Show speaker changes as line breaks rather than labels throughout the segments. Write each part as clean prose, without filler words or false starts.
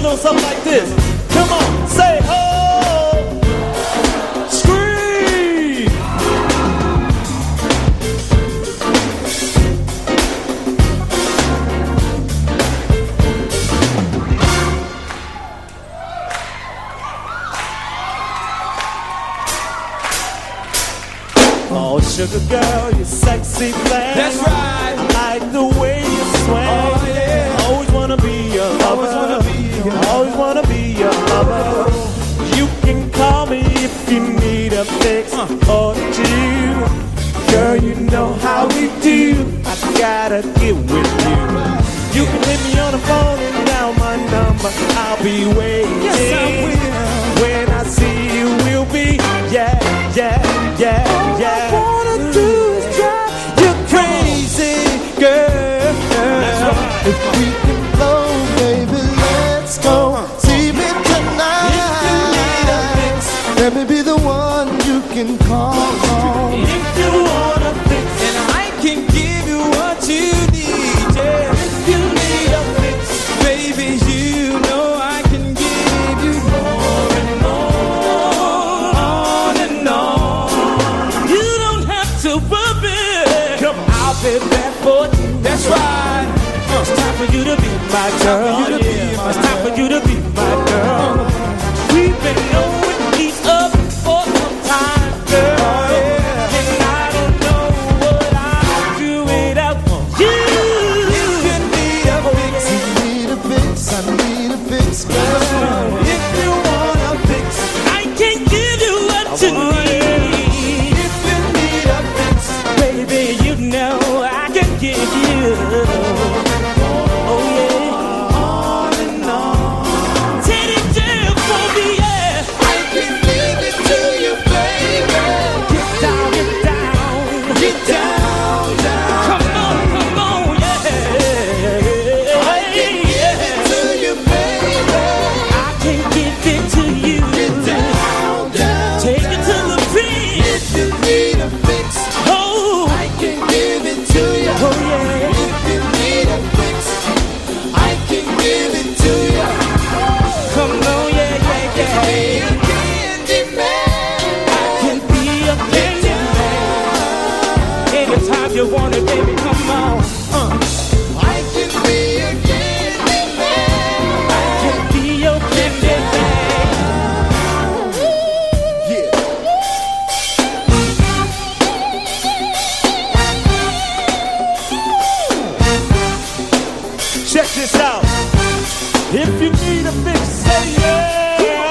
little something like this. Come on, say ho. Scream. Oh, sugar girl, you sexy flame.
That's right.
I like the way you swing.
Oh, yeah.
Always wanna be your lover. Always wanna be your lover. You can call me if you need a fix or two. Girl, you know how we do. I gotta get with you. You can hit me on the phone and dial my number. I'll be waiting.
Yes, I will.
When I see you, we'll be yeah. All I wanna do is drive you crazy, girl.
That's right.
If we can blow, baby, let's go. See me tonight. Let me be the one you can call on.
If you wanna fix
And I can give you what you need, yeah.
if you need a fix,
Baby, you know I can give you more and more, on and on.
you don't have to worry.
Come on, I'll be there for you. That's right.
It's time for you to be my girl. It's time for you to be my girl. We've been knowing each other for some time, girl. And I don't know what I'll do without you.
If you need a fix,
You need a fix, I need a fix, girl.
if you want a fix,
I can give you what you need.
if you need a fix,
Baby, you know I can give you. Oh yeah.
on and on.
Teddy Jam for me, yeah.
I can give it to you, baby.
Get down,
Get down, down.
Come on, yeah.
I can give it to you, baby.
I can give it to you.
Get down, down.
Take it to the bridge.
If you need a fix,
Oh,
I can give it to you.
oh yeah.
If you need a fix, I can give it to you.
Come on, yeah.
Be a candy man.
I can be a candy man. Anytime you want it, baby, come on.
I can be a candy man.
I can be your candy man.
Yeah.
Check this out. If you need a fix, say yeah.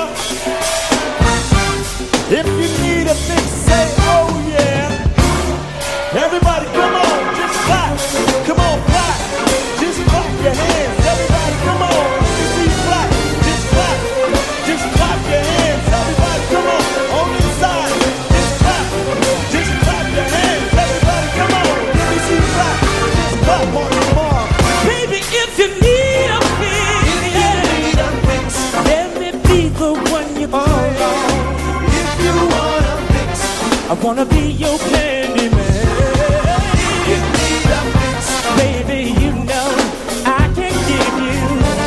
If you need a fix, say oh yeah. Everybody, come on, just clap. Come on, clap. Just clap your hands. Everybody, come on. Let me see you clap. Just clap. Just clap your hands. Everybody, come on. On this side. Just clap. Just clap your hands. Everybody, come on. Let me see you clap. Just clap on your arm. Baby, if you need a fix,
Need a fix.
let me be the one you call on.
If you want a fix,
I wanna be your candy man.
you need a fix.
Baby, you know I can give you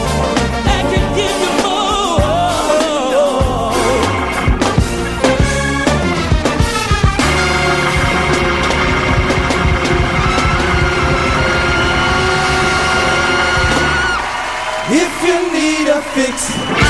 more.
If you need a fix,